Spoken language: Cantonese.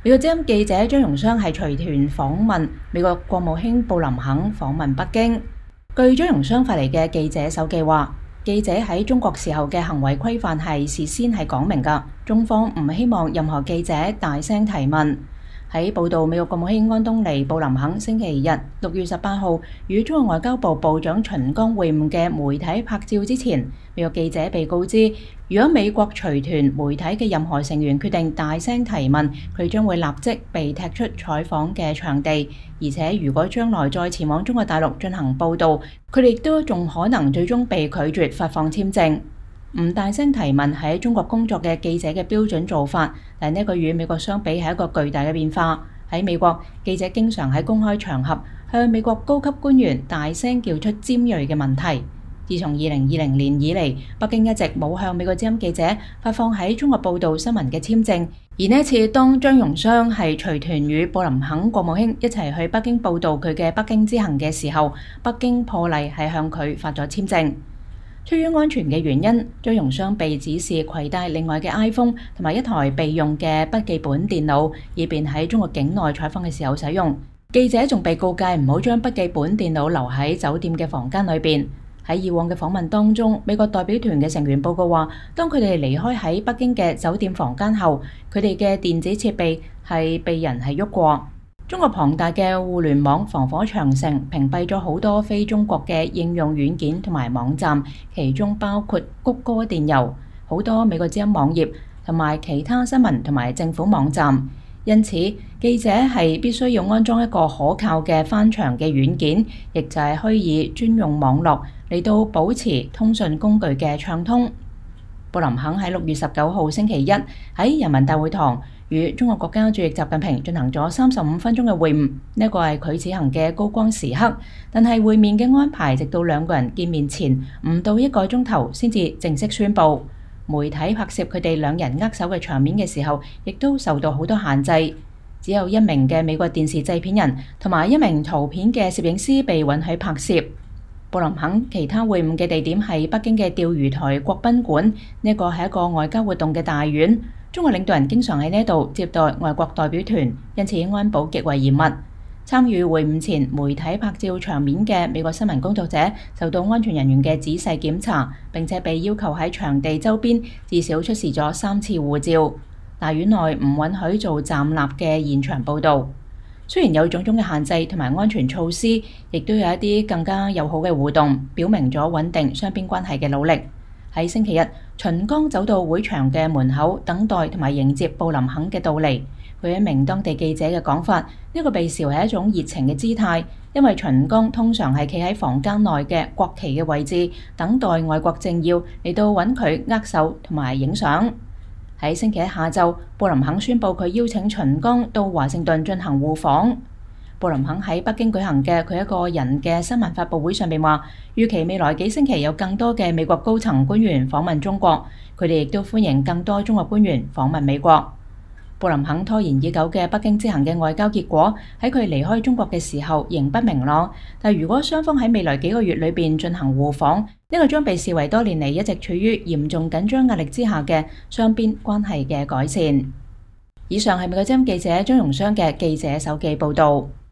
美國之音記者張榮雙係隨團訪問美國國務卿布林肯訪問北京。據張榮雙發嚟嘅記者手記話，記者喺中國時候嘅行為規範係事先係講明㗎，中方唔希望任何記者大聲提問。喺報道美國國務卿安東尼布林肯星期日6月18號與中國外交部部長秦剛會晤嘅媒體拍照之前，美國記者被告知，如果美國隨團媒體嘅任何成員決定大聲提問，佢將會立即被踢出採訪嘅場地，而且如果將來再前往中國大陸進行報導，佢哋亦都仲可能最終被拒絕發放簽證。唔大聲提問喺中國工作嘅記者嘅標準做法，但呢個與美國相比係一個巨大嘅變化。喺美國，記者經常喺公開場合向美國高級官員大聲叫出尖銳嘅問題。自從2020年以嚟，北京一直冇向美國之音記者發放喺中國報導新聞嘅簽證，而呢一次當張榮雙係隨團與布林肯國務卿一齊去北京報導佢嘅北京之行嘅時候，北京破例係向佢發咗簽證。出於安全嘅原因，張榮雙被指示攜帶另外嘅 iPhone 同埋一台備用嘅筆記本電腦，以便喺中國境內採訪嘅時候使用。記者仲被告誡唔好將筆記本電腦留喺酒店嘅房間裏邊。喺以往嘅訪問當中，美國代表團嘅成員報告話，當佢哋離開喺北京嘅酒店房間後，佢哋嘅電子設備係被人係喐過。中國龐大嘅互聯網防火長城屏蔽咗好多非中國嘅應用軟件同埋網站，其中包括谷歌電郵、好多美國之音網頁同埋其他新聞同埋政府網站。因此，記者係必須要安裝一個可靠嘅翻牆嘅軟件，亦就係虛擬專用網絡嚟到保持通訊工具嘅暢通。布林肯喺6月19號星期一喺人民大會堂與中國國家主席習近平進行咗35分鐘嘅會晤，呢個係佢此行嘅高光時刻。但係會面嘅安排直到兩個人見面前唔到1個鐘頭先至正式宣佈。媒體拍攝佢哋兩人握手嘅場面嘅時候，亦都受到好多限制。只有1名嘅美國電視製片人同埋1名圖片嘅攝影師被允許拍攝。布林肯其他會晤嘅地點係北京嘅釣魚台國賓館，呢個係一個外交活動嘅大院。中國領導人經常喺呢度接待外國代表團，因此安保極為嚴密。參與會晤前媒體拍照場面嘅美國新聞工作者受到安全人員嘅仔細檢查，並且被要求喺場地周邊至少出示咗3次護照。大院內唔允許做站立嘅現場報導。雖然有種種嘅限制同埋安全措施，亦都有一啲更加友好嘅互動，表明咗穩定雙邊關係嘅努力。喺星期日，秦剛走到會場嘅門口等待同埋迎接布林肯嘅到嚟。佢一名當地記者嘅講法，呢個被視為係一種熱情嘅姿態，因為秦剛通常係企喺房間內嘅國旗嘅位置，等待外國政要嚟到揾佢握手同埋影相。喺星期一下晝，布林肯宣布佢邀請秦剛到華盛頓進行互訪。布林肯喺北京舉行嘅佢一個人嘅新聞發佈會上面話，預期未來幾星期有更多嘅美國高層官員訪問中國，佢哋亦都歡迎更多中國官員訪問美國。布林肯拖延已久嘅北京之行嘅外交結果喺佢離開中國嘅時候仍不明朗，但如果雙方喺未來幾個月裏邊進行互訪，呢個將被視為多年嚟一直處於嚴重緊張壓力之下嘅雙邊關係嘅改善。以上係美國之音記者張榮雙嘅記者手記報導。